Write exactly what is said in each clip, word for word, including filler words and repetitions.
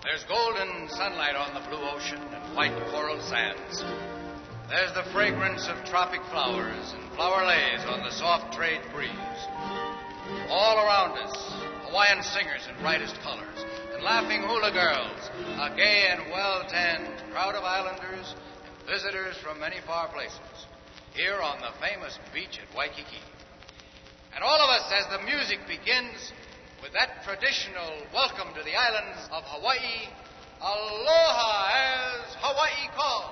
There's golden sunlight on the blue ocean and white coral sands. There's the fragrance of tropic flowers and flower lays on the soft trade breeze. All around us, Hawaiian singers in brightest colors and laughing hula girls, a gay and well-tanned crowd of islanders and visitors from many far places, here on the famous beach at Waikiki. And all of us, as the music begins, with that traditional welcome to the islands of Hawaii, aloha as Hawaii calls.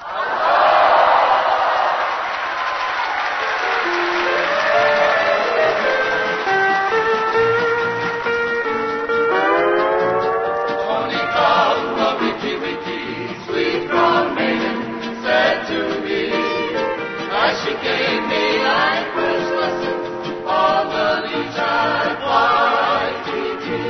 She gave me language lessons on the beach at Waikiki.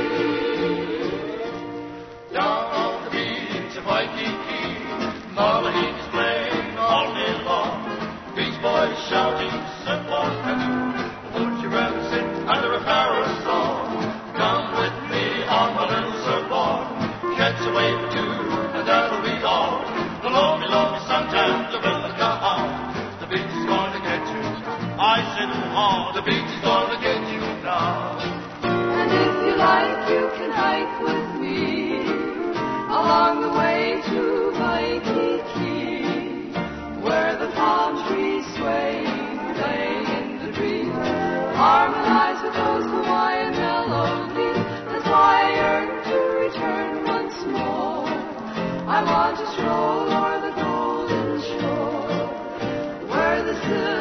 Down on the beach at Waikiki, Malahi's playing all day long. Beach boys shouting, surfboard canoe. Would you rather sit under a parasol? Come with me on my little surfboard. Catch a wave or two, and that'll be all. The lonely, lonely suntan, the river Kaha. The beach is going to get you. I said, oh, the beach is going to get you now. And if you like, you can hike with me along the way to Waikiki, where the palm trees sway, playing in the breeze, harmonize with those Hawaiian melodies. That's why I yearn to return once more. I want to stroll o'er the golden shore, where the silver